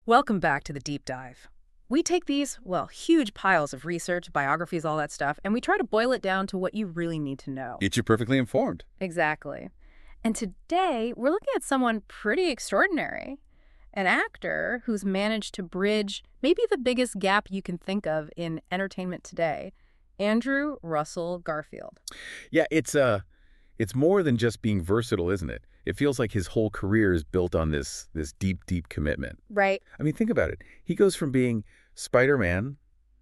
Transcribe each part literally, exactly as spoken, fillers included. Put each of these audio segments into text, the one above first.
Welcome back to the deep dive. We take these, well, huge piles of research, biographies, all that stuff, and we try to boil it down to what you really need to know. Get you perfectly informed. Exactly. And today, we're looking at someone pretty extraordinary. An actor who's managed to bridge maybe the biggest gap you can think of in entertainment today, Andrew Russell Garfield. Yeah, it's uh, it's more than just being versatile, isn't it? It feels like his whole career is built on this this deep, deep commitment. Right. I mean, think about it. He goes from being Spider-Man,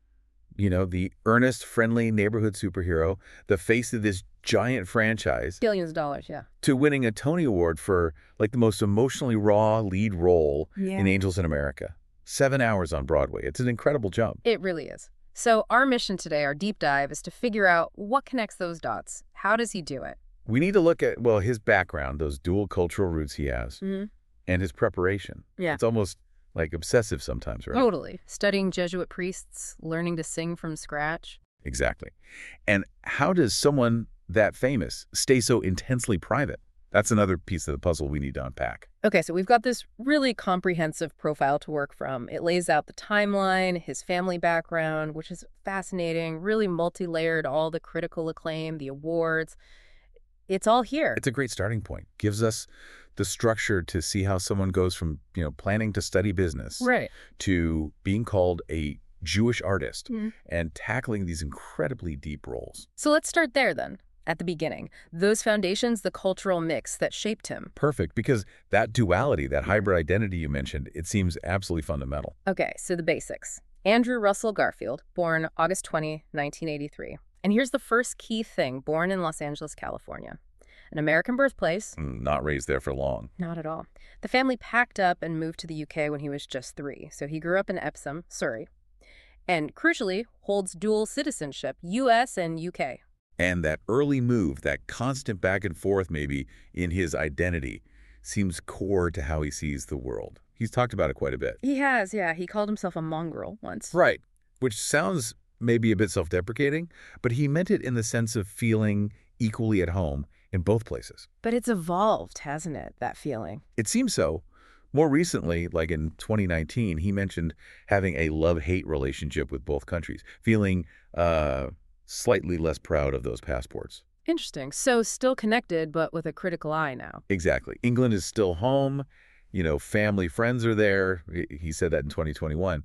you know, the earnest, friendly neighborhood superhero, the face of this giant franchise, Billions of dollars, yeah. to winning a Tony Award for like the most emotionally raw lead role Yeah. in Angels in America. Seven hours on Broadway. It's an incredible jump. It really is. So our mission today, our deep dive, is to figure out what connects those dots. How does he do it? We need to look at, well, his background, those dual cultural roots he has, Mm-hmm. and his preparation. Yeah. It's almost like obsessive sometimes, right? Totally. Studying Jesuit priests, learning to sing from scratch. Exactly. And how does someone that famous stay so intensely private? That's another piece of the puzzle we need to unpack. Okay, so we've got this really comprehensive profile to work from. It lays out the timeline, his family background, which is fascinating, really multi-layered, all the critical acclaim, the awards. It's all here. It's a great starting point. Gives us the structure to see how someone goes from, you know, planning to study business Right. to being called a Jewish artist Mhm. and tackling these incredibly deep roles. So let's start there then, at the beginning. Those foundations, the cultural mix that shaped him. Perfect, because that duality, that hybrid identity you mentioned, it seems absolutely fundamental. Okay, so the basics. Andrew Russell Garfield, born August twentieth, nineteen eighty-three. And here's the first key thing, born in Los Angeles, California. An American birthplace. Mm, Not raised there for long. Not at all. The family packed up and moved to the U K when he was just three. So he grew up in Epsom, Surrey. And crucially, holds dual citizenship, U S and U K. And that early move, that constant back and forth maybe in his identity, seems core to how he sees the world. He's talked about it quite a bit. He has, yeah. He called himself a mongrel once. Right. Which sounds maybe a bit self-deprecating, but he meant it in the sense of feeling equally at home in both places. But it's evolved, hasn't it, that feeling? It seems so. More recently, like in twenty nineteen, he mentioned having a love-hate relationship with both countries, feeling uh, slightly less proud of those passports. Interesting. So still connected, but with a critical eye now. Exactly. England is still home. You know, family, friends are there. He- He said that in twenty twenty-one.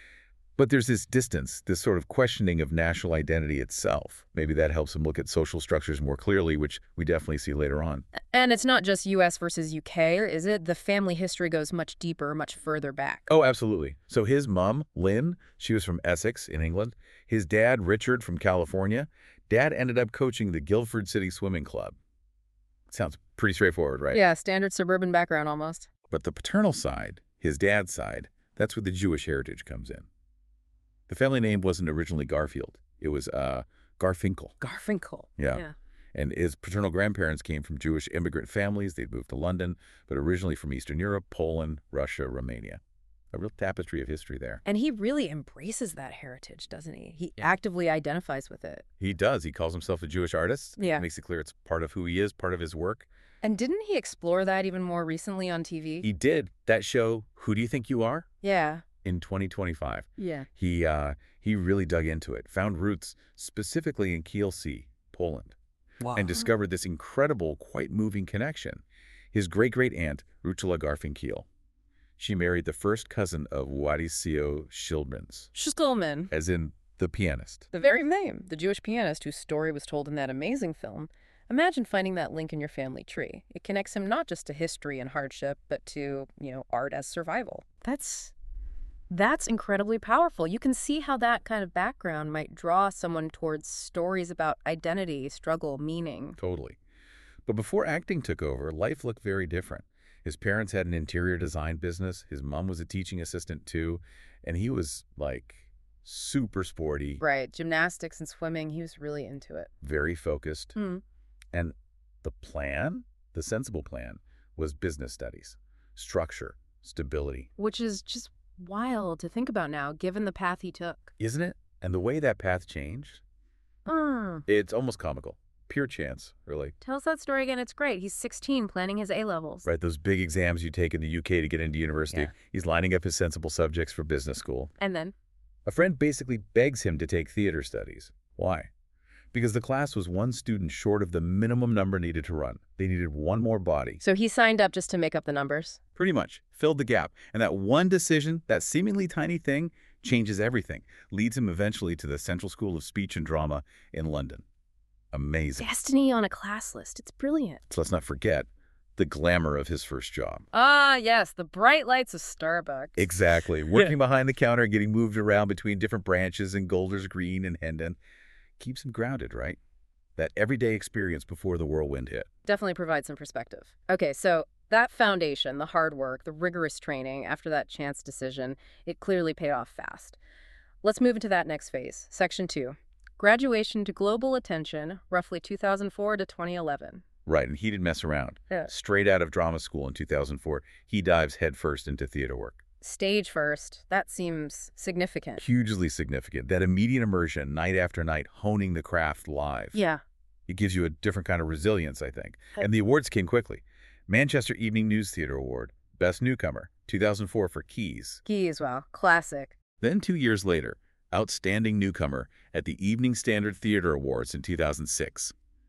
But there's this distance, this sort of questioning of national identity itself. Maybe that helps him look at social structures more clearly, which we definitely see later on. And it's not just U S versus U K, is it? The family history goes much deeper, much further back. Oh, absolutely. So his mom, Lynn, she was from Essex in England. His dad, Richard, from California. Dad ended up coaching the Guildford City Swimming Club. Sounds pretty straightforward, right? Yeah, standard suburban background almost. But the paternal side, his dad's side, that's where the Jewish heritage comes in. The family name wasn't originally Garfield. It was uh, Garfinkel. Garfinkel. Yeah. And his paternal grandparents came from Jewish immigrant families. They'd moved to London, but originally from Eastern Europe, Poland, Russia, Romania. A real tapestry of history there. And he really embraces that heritage, doesn't he? He Yeah. actively identifies with it. He does. He calls himself a Jewish artist. Yeah. Makes it clear it's part of who he is, part of his work. And didn't he explore that even more recently on T V? He did that show, Who Do You Think You Are? Yeah. In twenty twenty-five. Yeah. He uh, he really dug into it, found roots specifically in Kielce, Poland, Wow. and discovered this incredible, quite moving connection. His great-great-aunt, Ruchula Garfinkiel, she married the first cousin of Władysław Szylmans, Schulman. as in the pianist. The very name, the Jewish pianist whose story was told in that amazing film. Imagine finding that link in your family tree. It connects him not just to history and hardship, but to, you know, art as survival. That's that's incredibly powerful. You can see how that kind of background might draw someone towards stories about identity, struggle, meaning. Totally. But before acting took over, life looked very different. His parents had an interior design business. His mom was a teaching assistant too. And he was like super sporty, Right, gymnastics and swimming, he was really into it. very focused. Hmm. And the plan, the sensible plan, was business studies, structure, stability, Which is just wild to think about now, given the path he took. isn't it? And the way that path changed, Mm. it's almost comical. Pure chance, really. Tell us that story again. It's great. He's sixteen, planning his A-levels. Right, those big exams you take in the U K to get into university. Yeah. He's lining up his sensible subjects for business school. And then? A friend basically begs him to take theater studies. Why? Because the class was one student short of the minimum number needed to run. They needed one more body. So he signed up just to make up the numbers? Pretty much. Filled the gap. And that one decision, that seemingly tiny thing, changes everything. Leads him eventually to the Central School of Speech and Drama in London. Amazing. Destiny on a class list. It's brilliant. So let's not forget the glamour of his first job. Ah, yes, the bright lights of Starbucks. Exactly. Working behind the counter, getting moved around between different branches in Golders Green and Hendon. Keeps him grounded, right? That everyday experience before the whirlwind hit. Definitely provides some perspective. Okay, so that foundation, the hard work, the rigorous training after that chance decision, it clearly paid off fast. Let's move into that next phase, section two. Graduation to global attention, roughly two thousand four to twenty eleven. Right, and he didn't mess around. Yeah. Straight out of drama school in two thousand four, he dives headfirst into theater work. Stage first. That seems significant. Hugely significant. That immediate immersion, night after night, honing the craft live. Yeah. It gives you a different kind of resilience, I think. And the awards came quickly. Manchester Evening News Theatre Award, Best Newcomer, two thousand four for Keys. Keys, well, classic. Then two years later, Outstanding Newcomer at the Evening Standard Theatre Awards in two thousand six.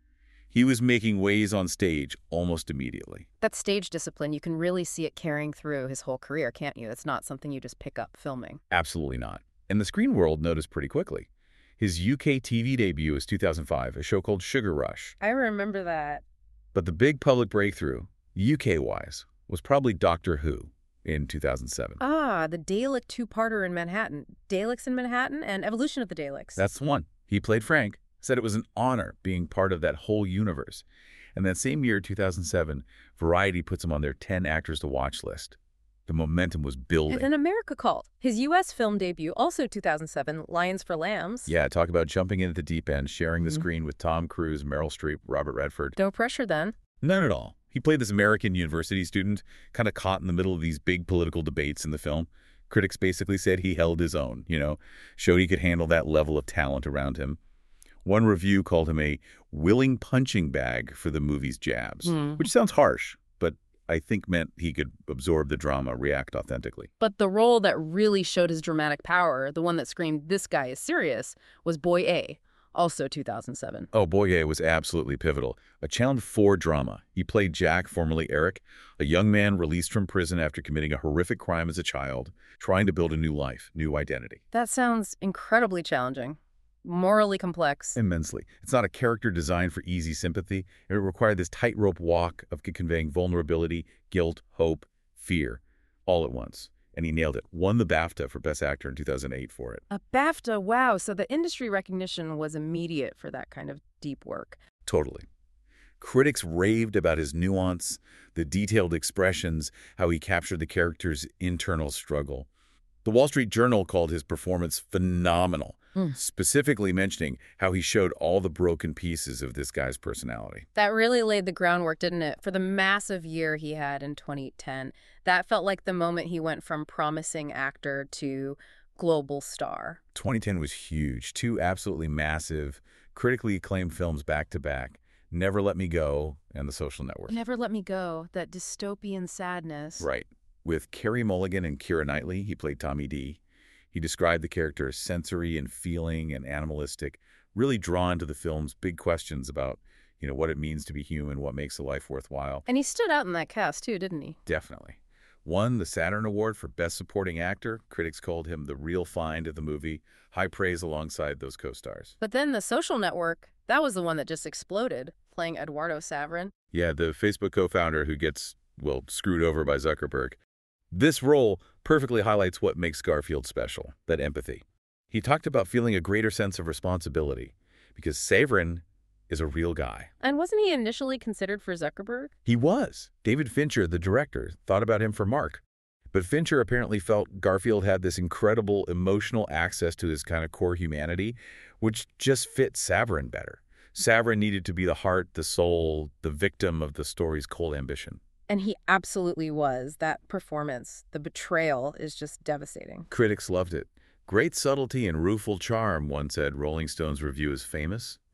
He was making waves on stage almost immediately. That stage discipline, you can really see it carrying through his whole career, can't you? It's not something you just pick up filming. Absolutely not. And the screen world noticed pretty quickly. His U K T V debut was two thousand five, a show called Sugar Rush. I remember that. But the big public breakthrough, U K-wise, was probably Doctor Who in two thousand seven. Ah, the Dalek two-parter in Manhattan. Daleks in Manhattan and Evolution of the Daleks. That's the one. He played Frank, said it was an honor being part of that whole universe. And that same year, two thousand seven, Variety puts him on their ten actors to watch list. The momentum was building. And then America Called. His U S film debut, also two thousand seven, Lions for Lambs. Yeah, talk about jumping into the deep end, sharing the Mm-hmm. screen with Tom Cruise, Meryl Streep, Robert Redford. No pressure then. None at all. He played this American university student, kind of caught in the middle of these big political debates in the film. Critics basically said he held his own, you know, showed he could handle that level of talent around him. One review called him a willing punching bag for the movie's jabs, Hmm. which sounds harsh, but I think meant he could absorb the drama, react authentically. But the role that really showed his dramatic power, the one that screamed, this guy is serious, was Boy A, also two thousand seven. Oh, Boyer was absolutely pivotal. A Channel four drama. He played Jack, formerly Eric, a young man released from prison after committing a horrific crime as a child, trying to build a new life, new identity. That sounds incredibly challenging, morally complex. Immensely. It's not a character designed for easy sympathy. It required this tightrope walk of conveying vulnerability, guilt, hope, fear, all at once. And he nailed it. Won the BAFTA for Best Actor in two thousand eight for it. A BAFTA, wow. So the industry recognition was immediate for that kind of deep work. Totally. Critics raved about his nuance, the detailed expressions, how he captured the character's internal struggle. The Wall Street Journal called his performance phenomenal, Mm. specifically mentioning how he showed all the broken pieces of this guy's personality. That really laid the groundwork, didn't it, for the massive year he had in twenty ten. That felt like the moment he went from promising actor to global star. twenty ten was huge. Two absolutely massive, critically acclaimed films back-to-back, Never Let Me Go and The Social Network. Never Let Me Go, that dystopian sadness. Right. With Carey Mulligan and Keira Knightley, he played Tommy D. He described the character as sensory and feeling and animalistic, really drawn to the film's big questions about, you know, what it means to be human, what makes a life worthwhile. And he stood out in that cast, too, didn't he? Definitely. Won the Saturn Award for Best Supporting Actor. Critics called him the real find of the movie. High praise alongside those co-stars. But then The Social Network, that was the one that just exploded, playing Eduardo Saverin. Yeah, the Facebook co-founder who gets, well, screwed over by Zuckerberg. This role perfectly highlights what makes Garfield special, that empathy. He talked about feeling a greater sense of responsibility because Saverin is a real guy. And wasn't he initially considered for Zuckerberg? He was. David Fincher, the director, thought about him for Mark. But Fincher apparently felt Garfield had this incredible emotional access to his kind of core humanity, which just fit Saverin better. Saverin needed to be the heart, the soul, the victim of the story's cold ambition. And he absolutely was. That performance, the betrayal, is just devastating. Critics loved it. Great subtlety and rueful charm, one said. Rolling Stone's review is famous.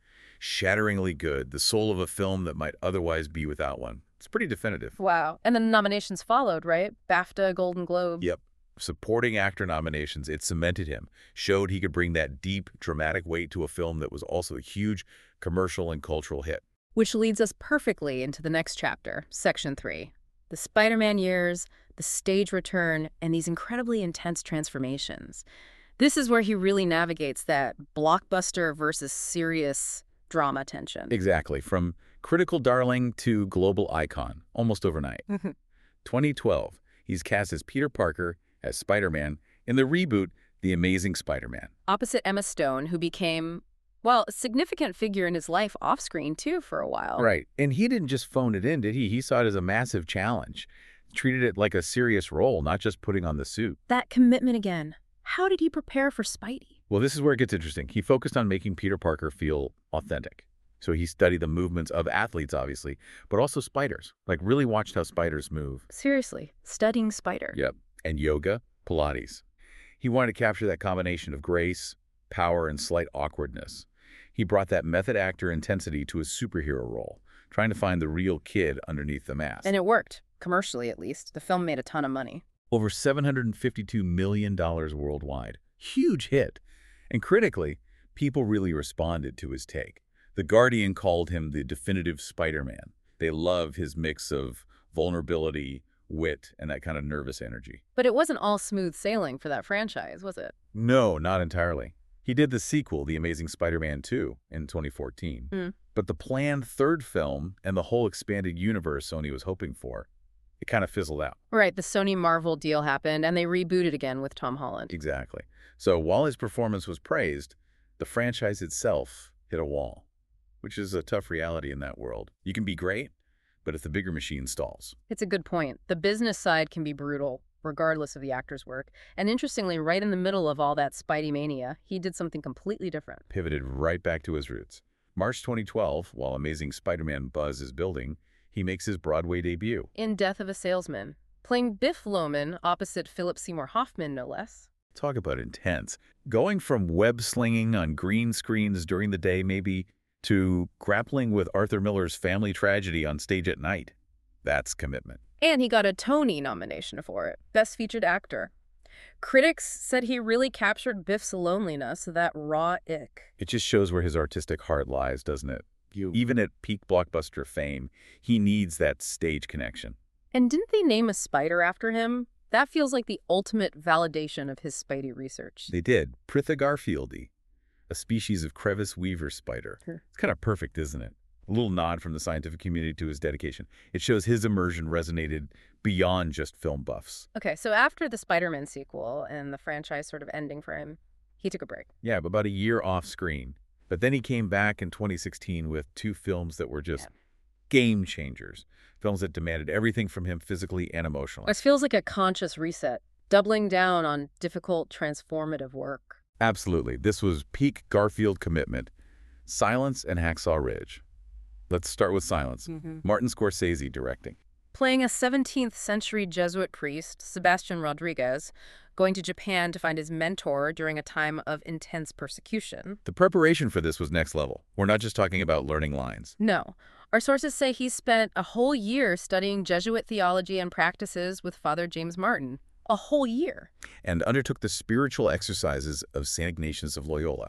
shatteringly good, the soul of a film that might otherwise be without one. It's pretty definitive. Wow. And then nominations followed, right? BAFTA, Golden Globe. Yep. Supporting actor nominations, it cemented him, showed he could bring that deep, dramatic weight to a film that was also a huge commercial and cultural hit. Which leads us perfectly into the next chapter, Section three. The Spider-Man years, the stage return, and these incredibly intense transformations. This is where he really navigates that blockbuster versus serious drama tension. Exactly. From critical darling to global icon, almost overnight. twenty twelve, he's cast as Peter Parker, as Spider-Man, in the reboot, The Amazing Spider-Man. Opposite Emma Stone, who became, well, a significant figure in his life off-screen, too, for a while. Right. And he didn't just phone it in, did he? He saw it as a massive challenge. Treated it like a serious role, not just putting on the suit. That commitment again. How did he prepare for Spidey? Well, this is where it gets interesting. He focused on making Peter Parker feel authentic. So he studied the movements of athletes, obviously, but also spiders. Like, really watched how spiders move. Seriously, studying Spider. Yep. And yoga, Pilates. He wanted to capture that combination of grace, power, and slight awkwardness. He brought that method actor intensity to his superhero role, trying to find the real kid underneath the mask. And it worked, commercially at least. The film made a ton of money. Over seven hundred fifty-two million dollars worldwide. Huge hit. And critically, people really responded to his take. The Guardian called him the definitive Spider-Man. They love his mix of vulnerability, wit, and that kind of nervous energy. But it wasn't all smooth sailing for that franchise, was it? No, not entirely. He did the sequel, The Amazing Spider-Man two, in twenty fourteen. Mm. But the planned third film and the whole expanded universe Sony was hoping for, it kind of fizzled out. Right, the Sony-Marvel deal happened, and they rebooted again with Tom Holland. Exactly. So while his performance was praised, the franchise itself hit a wall, which is a tough reality in that world. You can be great, but if the bigger machine stalls. It's a good point. The business side can be brutal, regardless of the actor's work. And interestingly, right in the middle of all that Spidey mania, he did something completely different. Pivoted right back to his roots. March twenty twelve, while Amazing Spider-Man buzz is building, he makes his Broadway debut. In Death of a Salesman, playing Biff Loman opposite Philip Seymour Hoffman, no less. Talk about intense. Going from web-slinging on green screens during the day, maybe, to grappling with Arthur Miller's family tragedy on stage at night. That's commitment. And he got a Tony nomination for it, Best Featured Actor. Critics said he really captured Biff's loneliness, that raw ick. It just shows where his artistic heart lies, doesn't it? You. Even at peak blockbuster fame, he needs that stage connection. And didn't they name a spider after him? That feels like the ultimate validation of his Spidey research. They did. Pritha Garfieldi, a species of crevice weaver spider. Sure. It's kind of perfect, isn't it? A little nod from the scientific community to his dedication. It shows his immersion resonated beyond just film buffs. Okay, so after the Spider-Man sequel and the franchise sort of ending for him, he took a break. Yeah, but about a year off screen. But then he came back in twenty sixteen with two films that were just Yeah. game changers. Films that demanded everything from him physically and emotionally. It feels like a conscious reset, doubling down on difficult, transformative work. Absolutely. This was peak Garfield commitment. Silence and Hacksaw Ridge. Let's start with Silence. Mm-hmm. Martin Scorsese directing. Playing a seventeenth century Jesuit priest, Sebastian Rodriguez, going to Japan to find his mentor during a time of intense persecution. The preparation for this was next level. We're not just talking about learning lines. No. Our sources say he spent a whole year studying Jesuit theology and practices with Father James Martin. A whole year. And undertook the spiritual exercises of Saint Ignatius of Loyola,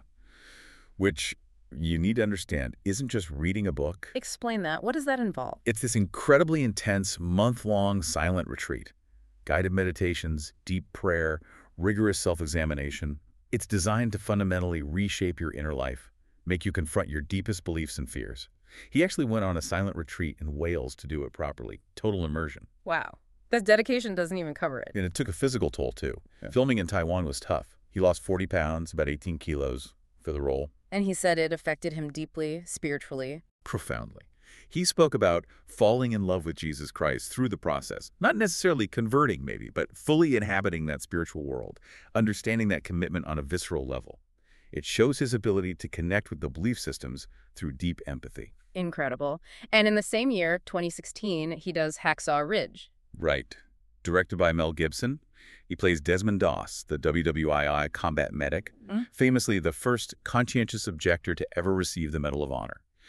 which you need to understand isn't just reading a book. Explain that. What does that involve? It's this incredibly intense, month-long silent retreat. Guided meditations, deep prayer, rigorous self-examination. It's designed to fundamentally reshape your inner life, make you confront your deepest beliefs and fears. He actually went on a silent retreat in Wales to do it properly. Total immersion. Wow. That dedication doesn't even cover it. And it took a physical toll, too. Yeah. Filming in Taiwan was tough. He lost forty pounds, about eighteen kilos, for the role. And he said it affected him deeply, spiritually. Profoundly. He spoke about falling in love with Jesus Christ through the process. Not necessarily converting, maybe, but fully inhabiting that spiritual world, understanding that commitment on a visceral level. It shows his ability to connect with the belief systems through deep empathy. Incredible. And in the same year, twenty sixteen, he does Hacksaw Ridge. Right. Directed by Mel Gibson, he plays Desmond Doss, the W W I I combat medic, Mm. famously the first conscientious objector to ever receive the Medal of Honor.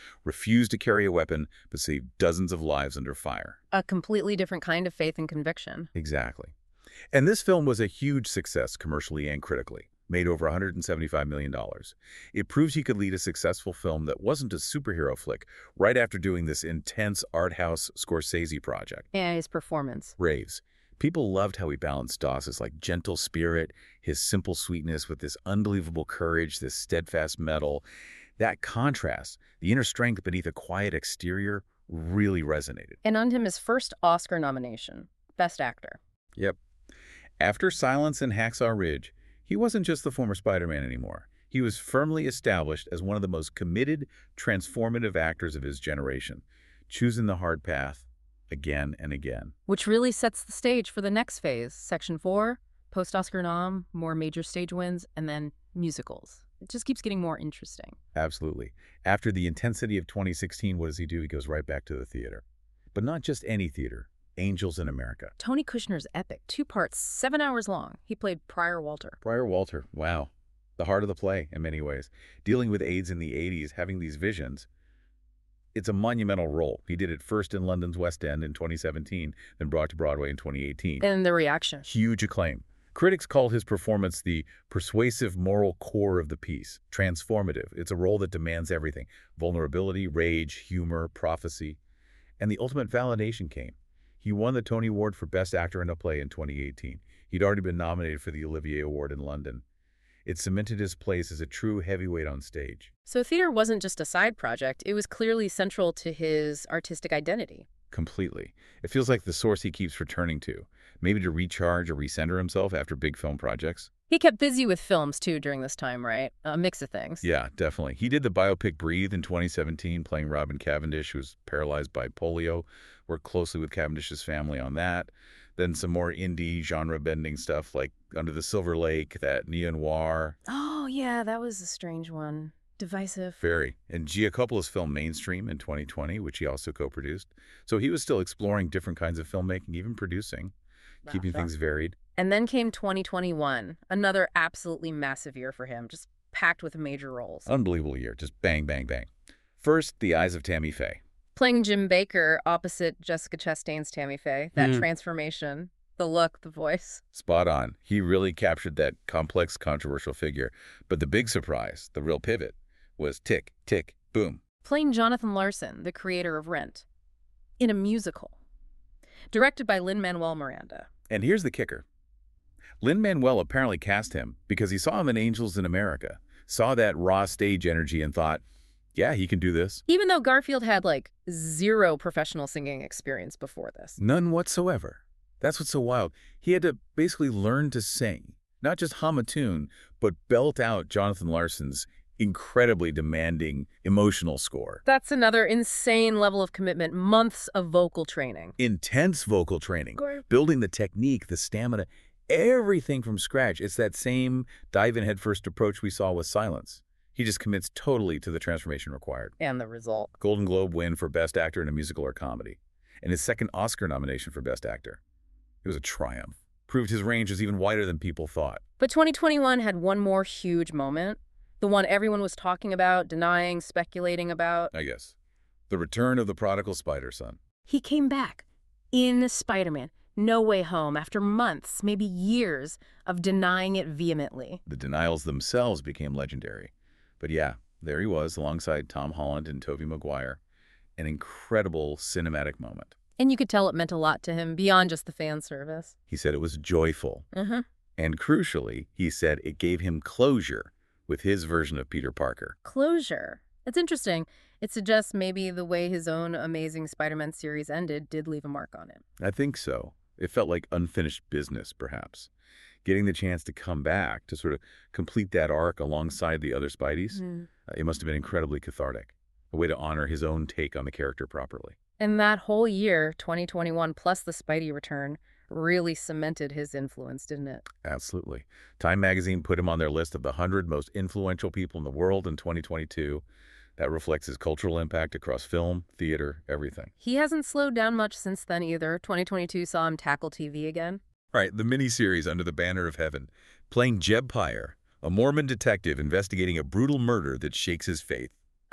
refused to carry a weapon, but saved dozens of lives under fire. A completely different kind of faith and conviction. Exactly. And this film was a huge success commercially and critically, made over one hundred seventy-five million dollars. It proves he could lead a successful film that wasn't a superhero flick right after doing this intense art house Scorsese project. And his performance. Raves. People loved how he balanced Doss's like gentle spirit, his simple sweetness with this unbelievable courage, this steadfast mettle. That contrast, the inner strength beneath a quiet exterior, really resonated. And earned him his first Oscar nomination, Best Actor. Yep. After Silence and Hacksaw Ridge, he wasn't just the former Spider-Man anymore. He was firmly established as one of the most committed, transformative actors of his generation, choosing the hard path again and again. Which really sets the stage for the next phase. Section four, post-Oscar nom, more major stage wins, and then musicals. It just keeps getting more interesting. Absolutely. After the intensity of twenty sixteen, what does he do? He goes right back to the theater. But not just any theater. Angels in America. Tony Kushner's epic, two parts, seven hours long. He played Prior Walter. Prior Walter, wow. The heart of the play in many ways. Dealing with AIDS in the eighties, having these visions. It's a monumental role. He did it first in London's West End in twenty seventeen, then brought to Broadway in twenty eighteen. And the reaction. Huge acclaim. Critics called his performance the persuasive moral core of the piece. Transformative. It's a role that demands everything. Vulnerability, rage, humor, prophecy. And the ultimate validation came. He won the Tony Award for Best Actor in a Play in twenty eighteen. He'd already been nominated for the Olivier Award in London. It cemented his place as a true heavyweight on stage. So theater wasn't just a side project. It was clearly central to his artistic identity. Completely. It feels like the source he keeps returning to, maybe to recharge or recenter himself after big film projects. He kept busy with films, too, during this time, right? A mix of things. Yeah, definitely. He did the biopic Breathe in twenty seventeen, playing Robin Cavendish, who was paralyzed by polio. Worked closely with Cavendish's family on that. Then some more indie genre-bending stuff like Under the Silver Lake, that neo-noir. Oh, yeah, that was a strange one. Divisive. Very. And Gia Coppola's film Mainstream in twenty twenty, which he also co-produced. So he was still exploring different kinds of filmmaking, even producing, wow, keeping sure. things varied. And then came twenty twenty-one, another absolutely massive year for him, just packed with major roles. Unbelievable year, just bang, bang, bang. First, The Eyes of Tammy Faye. Playing Jim Baker opposite Jessica Chastain's Tammy Faye, that mm. transformation, the look, the voice. Spot on. He really captured that complex, controversial figure. But the big surprise, the real pivot, was tick, tick, boom. Playing Jonathan Larson, the creator of Rent, in a musical. Directed by Lin-Manuel Miranda. And here's the kicker. Lin-Manuel apparently cast him because he saw him in Angels in America, saw that raw stage energy and thought, yeah, he can do this. Even though Garfield had, like, zero professional singing experience before this. None whatsoever. That's what's so wild. He had to basically learn to sing, not just hum a tune, but belt out Jonathan Larson's incredibly demanding emotional score. That's another insane level of commitment, months of vocal training. Intense vocal training, building the technique, the stamina, everything from scratch. It's that same dive-in headfirst approach we saw with Silence. He just commits totally to the transformation required. And the result. Golden Globe win for Best Actor in a Musical or Comedy. And his second Oscar nomination for Best Actor. It was a triumph. Proved his range was even wider than people thought. But twenty twenty-one had one more huge moment. The one everyone was talking about, denying, speculating about. I guess. The return of the prodigal Spider-Son. He came back in Spider-Man. No Way Home, after months, maybe years, of denying it vehemently. The denials themselves became legendary. But yeah, there he was alongside Tom Holland and Tobey Maguire. An incredible cinematic moment. And you could tell it meant a lot to him beyond just the fan service. He said it was joyful. Uh-huh. And crucially, he said it gave him closure with his version of Peter Parker. Closure. It's interesting. It suggests maybe the way his own Amazing Spider-Man series ended did leave a mark on him. I think so. It felt like unfinished business, perhaps. Getting the chance to come back, to sort of complete that arc alongside the other Spideys, mm. uh, it must have been incredibly cathartic. A way to honor his own take on the character properly. And that whole year, twenty twenty-one, plus the Spidey return, really cemented his influence, didn't it? Absolutely. Time magazine put him on their list of the one hundred most influential people in the world in twenty twenty-two. That reflects his cultural impact across film, theater, everything. He hasn't slowed down much since then either. twenty twenty-two saw him tackle T V again. Right, the miniseries Under the Banner of Heaven, playing Jeb Pyre, a Mormon detective investigating a brutal murder that shakes his faith.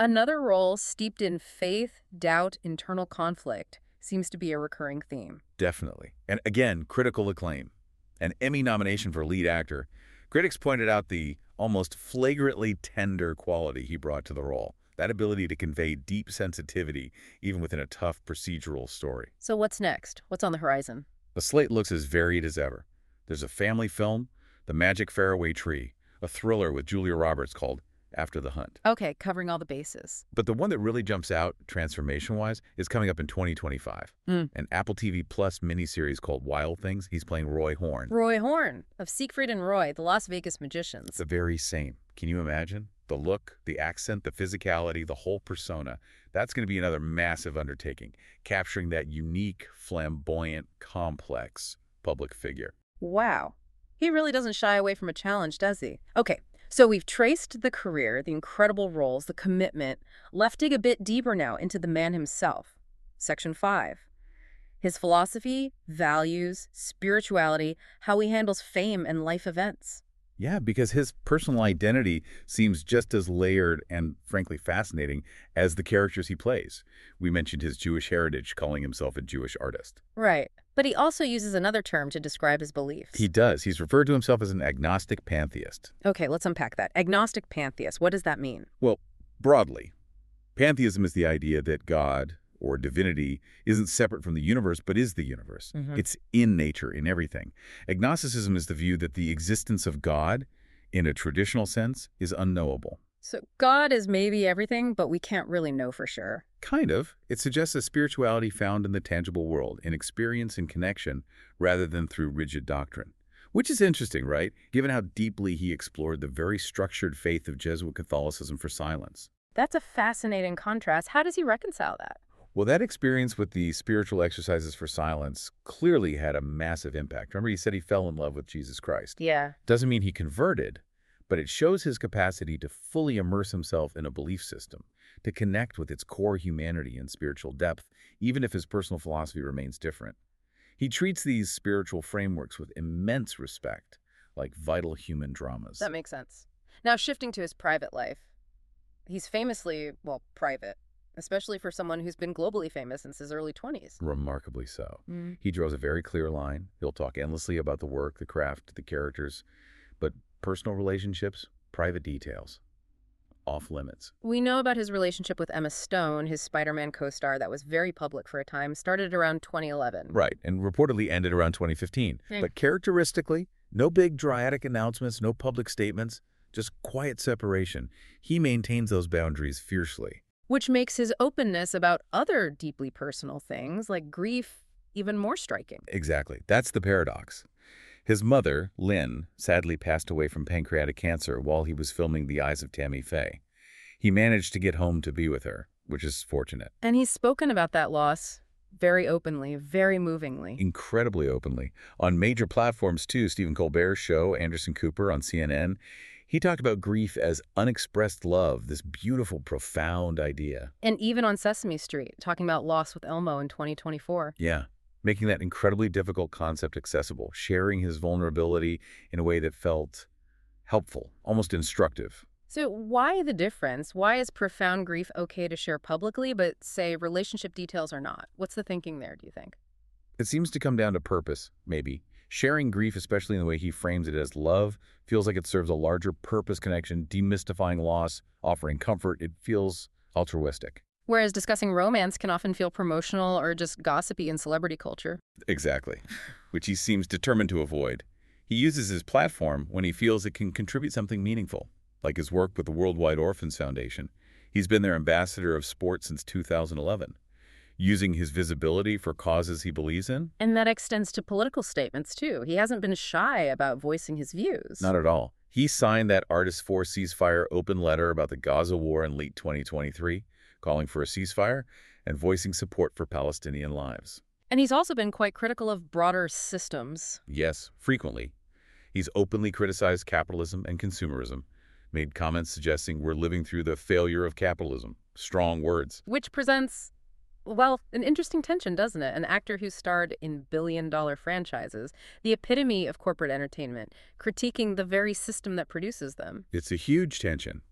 Another role steeped in faith, doubt, internal conflict seems to be a recurring theme. Definitely. And again, critical acclaim. An Emmy nomination for lead actor. Critics pointed out the almost flagrantly tender quality he brought to the role. That ability to convey deep sensitivity even within a tough procedural story. So what's next? What's on the horizon? The slate looks as varied as ever. There's a family film, The Magic Fairway Tree, a thriller with Julia Roberts called After the Hunt. Okay, covering all the bases. But the one that really jumps out, transformation-wise, is coming up in twenty twenty-five. Mm. An Apple T V Plus miniseries called Wild Things. He's playing Roy Horn. Roy Horn, of Siegfried and Roy, the Las Vegas Magicians. The very same. Can you imagine? The look, the accent, the physicality, the whole persona. That's going to be another massive undertaking, capturing that unique, flamboyant, complex public figure. Wow. He really doesn't shy away from a challenge, does he? Okay, so we've traced the career, the incredible roles, the commitment. Let's dig a bit deeper now into the man himself. Section five. His philosophy, values, spirituality, how he handles fame and life events. Yeah, because his personal identity seems just as layered and, frankly, fascinating as the characters he plays. We mentioned his Jewish heritage, calling himself a Jewish artist. Right. But he also uses another term to describe his beliefs. He does. He's referred to himself as an agnostic pantheist. Okay, let's unpack that. Agnostic pantheist, what does that mean? Well, broadly, pantheism is the idea that God, or divinity, isn't separate from the universe, but is the universe. Mm-hmm. It's in nature, in everything. Agnosticism is the view that the existence of God, in a traditional sense, is unknowable. So God is maybe everything, but we can't really know for sure. Kind of. It suggests a spirituality found in the tangible world, in experience and connection, rather than through rigid doctrine. Which is interesting, right? Given how deeply he explored the very structured faith of Jesuit Catholicism for silence. That's a fascinating contrast. How does he reconcile that? Well, that experience with the spiritual exercises for silence clearly had a massive impact. Remember, he said he fell in love with Jesus Christ. Yeah. Doesn't mean he converted, but it shows his capacity to fully immerse himself in a belief system, to connect with its core humanity and spiritual depth, even if his personal philosophy remains different. He treats these spiritual frameworks with immense respect, like vital human dramas. That makes sense. Now, shifting to his private life. He's famously, well, private. Especially for someone who's been globally famous since his early twenties. Remarkably so. Mm. He draws a very clear line. He'll talk endlessly about the work, the craft, the characters, but personal relationships, private details, off limits. We know about his relationship with Emma Stone, his Spider-Man co-star that was very public for a time, started around twenty eleven. Right, and reportedly ended around twenty fifteen. Mm. But characteristically, no big dramatic announcements, no public statements, just quiet separation. He maintains those boundaries fiercely. Which makes his openness about other deeply personal things, like grief, even more striking. Exactly. That's the paradox. His mother, Lynn, sadly passed away from pancreatic cancer while he was filming The Eyes of Tammy Faye. He managed to get home to be with her, which is fortunate. And he's spoken about that loss very openly, very movingly. Incredibly openly. On major platforms, too, Stephen Colbert's show, Anderson Cooper on C N N, he talked about grief as unexpressed love, this beautiful, profound idea. And even on Sesame Street, talking about loss with Elmo in twenty twenty-four. Yeah, making that incredibly difficult concept accessible, sharing his vulnerability in a way that felt helpful, almost instructive. So why the difference? Why is profound grief okay to share publicly, but, say, relationship details are not? What's the thinking there, do you think? It seems to come down to purpose, maybe. Sharing grief, especially in the way he frames it as love, feels like it serves a larger purpose connection, demystifying loss, offering comfort. It feels altruistic. Whereas discussing romance can often feel promotional or just gossipy in celebrity culture. Exactly, which he seems determined to avoid. He uses his platform when he feels it can contribute something meaningful, like his work with the Worldwide Orphans Foundation. He's been their ambassador of sport since two thousand eleven. Using his visibility for causes he believes in? And that extends to political statements, too. He hasn't been shy about voicing his views. Not at all. He signed that Artists for Ceasefire open letter about the Gaza war in late twenty twenty-three, calling for a ceasefire and voicing support for Palestinian lives. And he's also been quite critical of broader systems. Yes, frequently. He's openly criticized capitalism and consumerism, made comments suggesting we're living through the failure of capitalism. Strong words. Which presents, well, an interesting tension, doesn't it? An actor who starred in billion-dollar franchises, the epitome of corporate entertainment, critiquing the very system that produces them. It's a huge tension.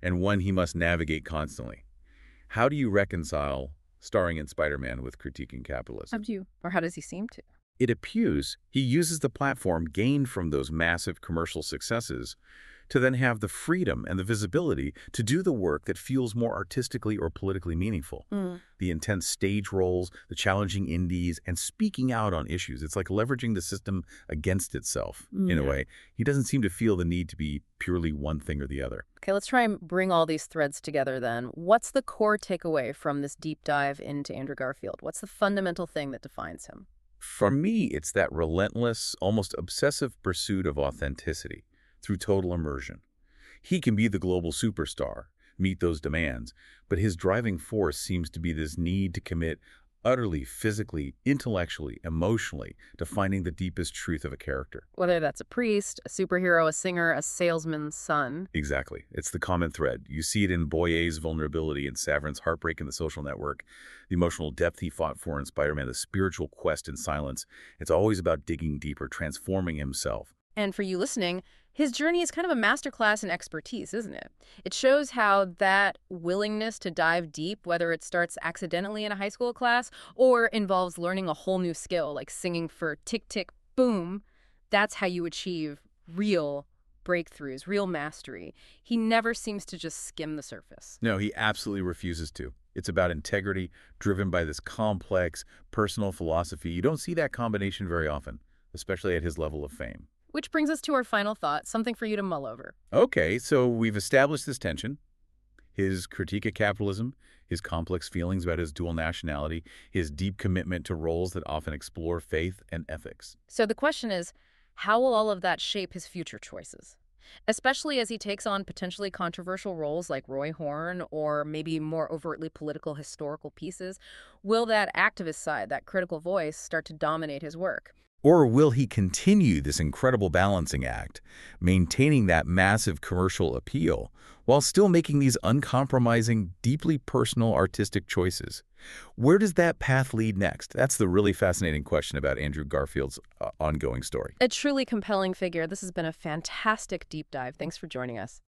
and one he must navigate constantly. How do you reconcile starring in Spider-Man with critiquing How capitalism? do you, or how does he seem to? It appears he uses the platform gained from those massive commercial successes to then have the freedom and the visibility to do the work that feels more artistically or politically meaningful. Mm. The intense stage roles, the challenging indies, and speaking out on issues. It's like leveraging the system against itself, in a Yeah. way. He doesn't seem to feel the need to be purely one thing or the other. Okay, let's try and bring all these threads together then. What's the core takeaway from this deep dive into Andrew Garfield? What's the fundamental thing that defines him? For me, it's that relentless, almost obsessive pursuit of authenticity through total immersion. He can be the global superstar, meet those demands, but his driving force seems to be this need to commit utterly, physically, intellectually, emotionally to finding the deepest truth of a character. Whether that's a priest, a superhero, a singer, a salesman's son. Exactly. It's the common thread. You see it in Boye's vulnerability and Saverin's heartbreak in The Social Network, the emotional depth he fought for in Spider-Man, the spiritual quest in Silence. It's always about digging deeper, transforming himself. And for you listening, his journey is kind of a masterclass in expertise, isn't it? It shows how that willingness to dive deep, whether it starts accidentally in a high school class or involves learning a whole new skill like singing for Tick Tick Boom, that's how you achieve real breakthroughs, real mastery. He never seems to just skim the surface. No, he absolutely refuses to. It's about integrity, driven by this complex, personal philosophy. You don't see that combination very often, especially at his level of fame. Which brings us to our final thought, something for you to mull over. Okay, so we've established this tension, his critique of capitalism, his complex feelings about his dual nationality, his deep commitment to roles that often explore faith and ethics. So the question is, how will all of that shape his future choices? Especially as he takes on potentially controversial roles like Roy Horn or maybe more overtly political historical pieces, will that activist side, that critical voice, start to dominate his work? Or will he continue this incredible balancing act, maintaining that massive commercial appeal, while still making these uncompromising, deeply personal artistic choices? Where does that path lead next? That's the really fascinating question about Andrew Garfield's uh, ongoing story. A truly compelling figure. This has been a fantastic deep dive. Thanks for joining us.